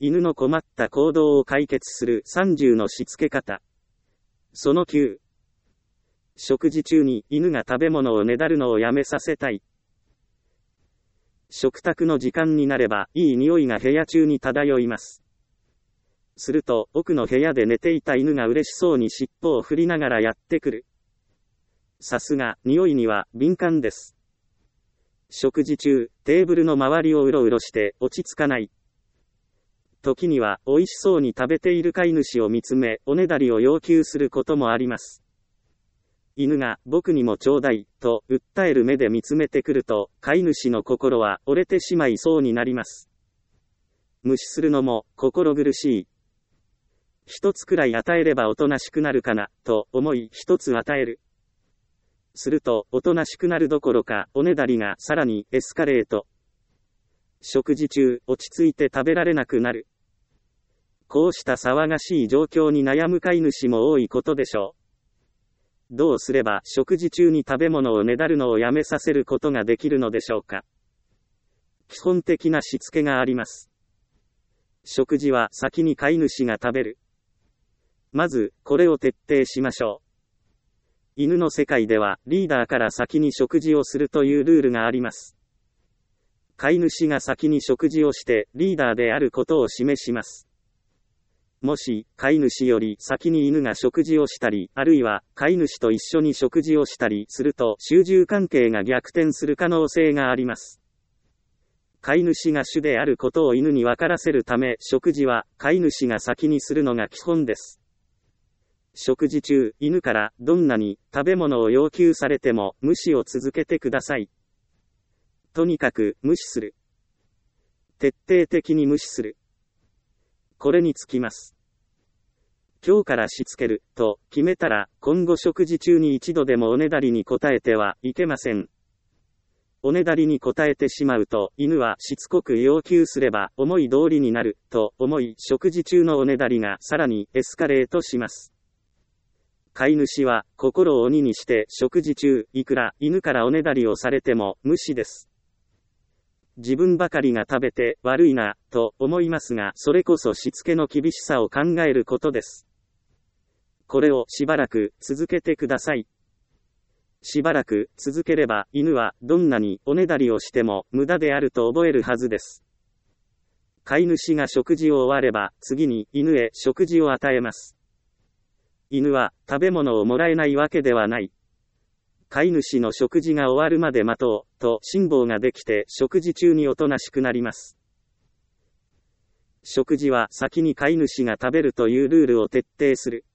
犬の困った行動を解決する30のしつけ方。その9。食事中に犬が食べ物をねだるのをやめさせたい。食卓の時間になれば、いい匂いが部屋中に漂います。すると、奥の部屋で寝ていた犬が嬉しそうに尻尾を振りながらやってくる。さすが、匂いには敏感です。食事中、テーブルの周りをうろうろして落ち着かない。時には、美味しそうに食べている飼い主を見つめ、おねだりを要求することもあります。犬が、僕にもちょうだい、と、訴える目で見つめてくると、飼い主の心は折れてしまいそうになります。無視するのも、心苦しい。一つくらい与えればおとなしくなるかな、と思い一つ与える。すると、おとなしくなるどころか、おねだりがさらにエスカレート。食事中、落ち着いて食べられなくなる。こうした騒がしい状況に悩む飼い主も多いことでしょう。どうすれば食事中に食べ物をねだるのをやめさせることができるのでしょうか。基本的なしつけがあります。食事は先に飼い主が食べる。まず、これを徹底しましょう。犬の世界では、リーダーから先に食事をするというルールがあります。飼い主が先に食事をして、リーダーであることを示します。もし、飼い主より先に犬が食事をしたり、あるいは、飼い主と一緒に食事をしたりすると、主従関係が逆転する可能性があります。飼い主が主であることを犬に分からせるため、食事は、飼い主が先にするのが基本です。食事中、犬からどんなに食べ物を要求されても無視を続けてください。とにかく無視する。徹底的に無視する。これにつきます。今日からしつけると決めたら、今後食事中に一度でもおねだりに応えてはいけません。おねだりに応えてしまうと、犬はしつこく要求すれば思い通りになると思い、食事中のおねだりがさらにエスカレートします。飼い主は心を鬼にして食事中、いくら犬からおねだりをされても無視です。自分ばかりが食べて悪いなと思いますが、それこそしつけの厳しさを考えることです。これをしばらく続けてください。しばらく続ければ犬はどんなにおねだりをしても無駄であると覚えるはずです。飼い主が食事を終われば次に犬へ食事を与えます。犬は食べ物をもらえないわけではない。飼い主の食事が終わるまで待とう、と辛抱ができて食事中におとなしくなります。食事は先に飼い主が食べるというルールを徹底する。